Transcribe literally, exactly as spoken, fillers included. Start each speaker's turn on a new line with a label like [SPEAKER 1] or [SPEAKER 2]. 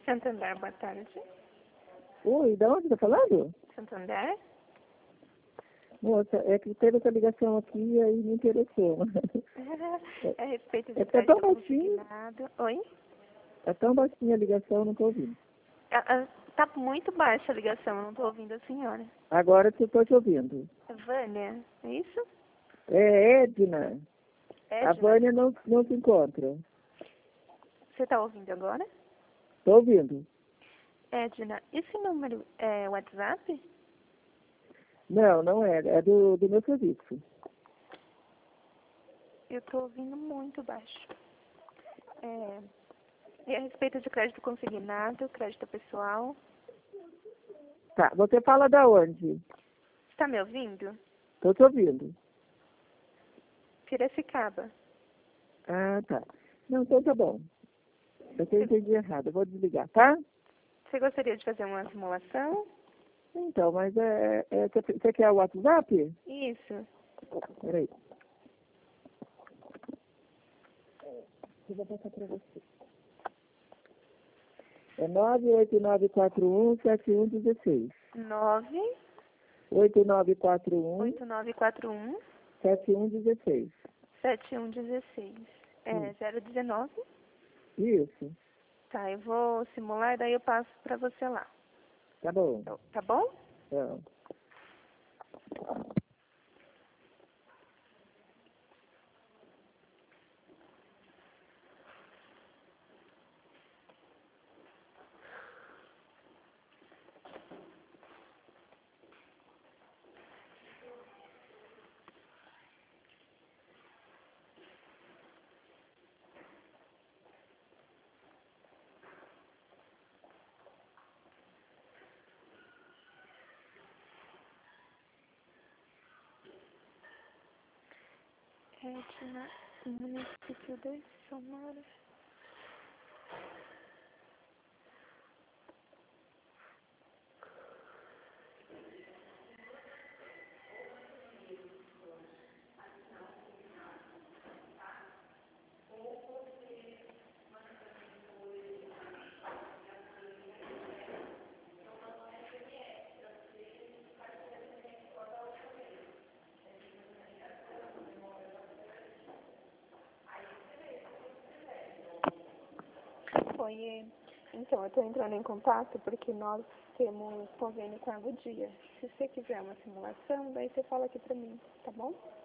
[SPEAKER 1] Santander, boa tarde.
[SPEAKER 2] Oi, da onde tá falando?
[SPEAKER 1] Santander?
[SPEAKER 2] Moça, é que teve essa ligação aqui e aí me interessou.
[SPEAKER 1] É a respeito de
[SPEAKER 2] É, é
[SPEAKER 1] crédito
[SPEAKER 2] tão baixinho,
[SPEAKER 1] consignado. Oi?
[SPEAKER 2] é tão baixinha a ligação, não tô ouvindo.
[SPEAKER 1] Ah, ah, tá muito baixa a ligação, eu não tô ouvindo a senhora.
[SPEAKER 2] Agora que eu tô te ouvindo.
[SPEAKER 1] É Vânia, é isso?
[SPEAKER 2] É Edna. A
[SPEAKER 1] Edna,
[SPEAKER 2] Vânia não, não se encontra.
[SPEAKER 1] você tá ouvindo agora?
[SPEAKER 2] Tô ouvindo.
[SPEAKER 1] Edna, esse número é WhatsApp?
[SPEAKER 2] Não, não é. É do, do meu serviço.
[SPEAKER 1] Eu tô ouvindo muito baixo. É, e a respeito de crédito consignado, crédito pessoal.
[SPEAKER 2] Tá, você fala da onde?
[SPEAKER 1] Está me ouvindo?
[SPEAKER 2] Tô te ouvindo.
[SPEAKER 1] Piracicaba.
[SPEAKER 2] Ah, tá. Não, então tá bom. Eu que entendi errado. Eu vou desligar, tá?
[SPEAKER 1] Você gostaria de fazer uma simulação?
[SPEAKER 2] Então, mas é, é, você você quer o WhatsApp?
[SPEAKER 1] Isso.
[SPEAKER 2] Peraí. Eu vou passar para você. É nove oito nove quatro um sete um um seis.
[SPEAKER 1] nove
[SPEAKER 2] oito nove quatro um
[SPEAKER 1] oito nove quatro um
[SPEAKER 2] sete um um seis.
[SPEAKER 1] sete um um seis. É zero dezenove?
[SPEAKER 2] Isso.
[SPEAKER 1] Tá, eu vou simular e daí eu passo pra você lá.
[SPEAKER 2] Tá bom.
[SPEAKER 1] Tá bom?
[SPEAKER 2] Então.
[SPEAKER 1] Edna, município de Sonora. Oi, então, eu estou entrando em contato porque nós temos convênio com a Goodyear. Se você quiser uma simulação, daí você fala aqui pra mim, tá bom?